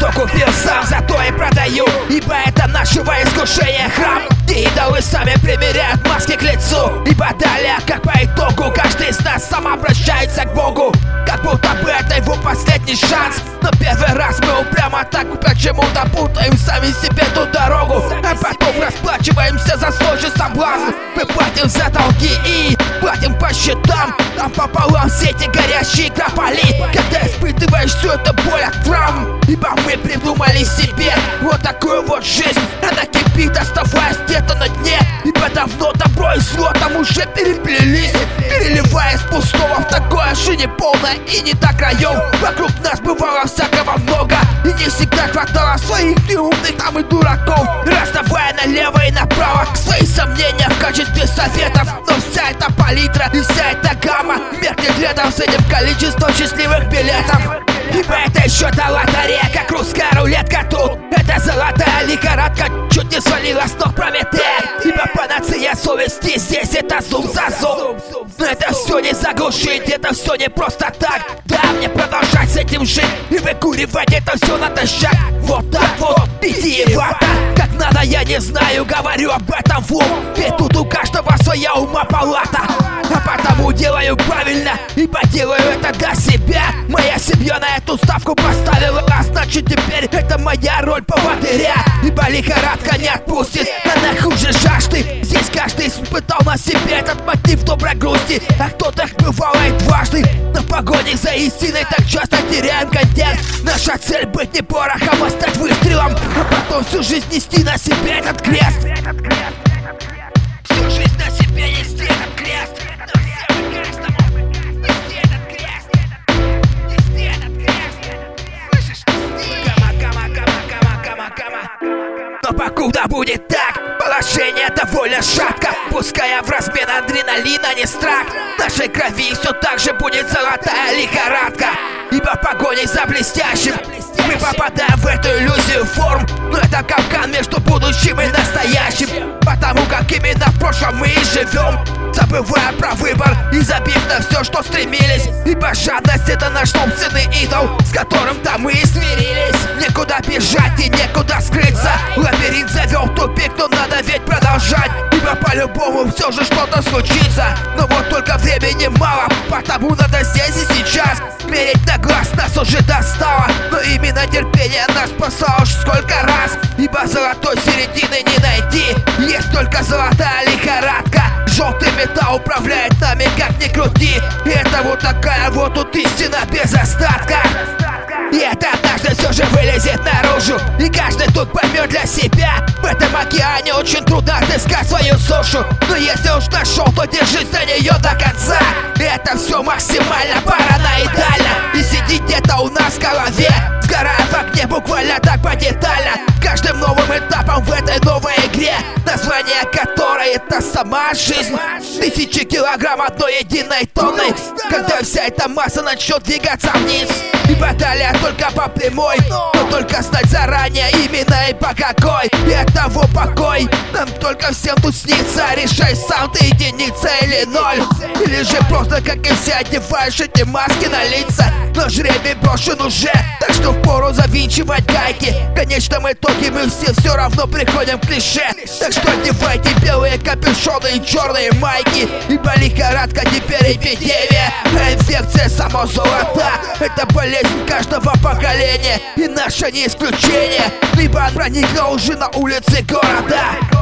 что купил сам, зато и продаю, ибо это нашего искушения храм, где идолы сами примеряют маски к лицу. Ибо далее, как по итогу, каждый из нас сам обращается к Богу, как будто бы это его последний шанс. Но первый раз мы упрямо так почему-то путаем сами себе ту дорогу, а потом расплачиваемся за свой же соблазн. Мы платим за долги и платим по счетам, там пополам все эти горящие крополи, когда испытываешь всю эту боль от травм. Ибо мы придумали себе вот такую вот жизнь, она кипит, оставаясь где-то на дне. Ибо давно добро и зло там уже переплелись, переливаясь пустого в такое же неполное и не до краев. Вокруг нас бывало всякого много, и не всегда хватало своих и умных там и дураков, раздавая налево и направо свои сомнения в качестве советов. Но вся эта палитра и вся эта гамма меркнет рядом с этим количеством счастливых билетов. Ибо это еще та лотерея, как русская рулетка тут. Это золотая лихорадка чуть не свалила с ног Прометея. Ибо панацея совести здесь это зуб за зуб. Но это все не заглушить, это все не просто так. Да, мне продолжать с этим жить и выкуривать это все натощак. Вот так вот, витиевато, как надо я не знаю, говорю об этом в ум. Ведь тут у каждого своя ума палата, а потому делаю правильно, ибо делаю это для себя. Моя семья на эту ставку поставила, а значит теперь это моя роль поводыря. Ибо лихорадка не отпустит, она хуже жажды. Здесь каждый испытал на себе этот мотив доброй грусти, а кто-то бывает дважды. На погоне за истиной так часто теряем контекст. Наша цель быть не порохом, а стать выстрелом, а потом всю жизнь нести на себе этот крест. Всю жизнь на себе нести этот крест. Но покуда будет так, положение довольно шатко, пуская в размен адреналина не страх. В нашей крови все так же будет золотая лихорадка, ибо погоней за блестящим мы попадаем в эту иллюзию форм. Но это капкан между будущим и настоящим, потому как именно в прошлом мы и живем, забывая про выбор и забив на все, что стремились. Ибо жадность — это наш собственный идол, с которым-то мы и смирились. Некуда бежать и некуда скрыться, лабиринт завел в тупик, но надо ведь продолжать. Ибо по-любому все же что-то случится, но вот только времени мало, потому надо здесь и сейчас мерить на глаз. Нас уже достало, но именно терпение нас спасало уж сколько раз. Ибо золотой середины не найти, есть только золотая лихорадка. Желтый металл управляет нами как ни крути, и это вот такая вот тут истина без остатка. И это однажды все же вылезет наружу, и каждый тут поймет для себя. В этом океане очень трудно отыскать свою сушу, но если уж нашел, то держись за нее до конца. И это все максимально параноидально, и сидит где-то у нас в голове, сгорая в огне буквально так подетально. Каждым новым этапом в этой новой игре, название которой это сама жизнь. Тысячи килограмм одной единой тонной, когда вся эта масса начнет двигаться вниз. Ибо далее только по прямой, но только знать заранее именно и по какой. И от того покой нам только всем тут снится. Решай сам, ты единица или ноль, или же просто как и все одеваешь эти маски на лица. Но жребий брошен уже, так что впору завинчивать гайки. В конечном итоге мы все равно приходим к клише. Так что одевайте белые капюшоны и черные майки, ибо лихорадка теперь эпидемия, а инфекция само золото. Это болезнь каждого поколения, и наша не исключение, ибо проникла уже на улицы города.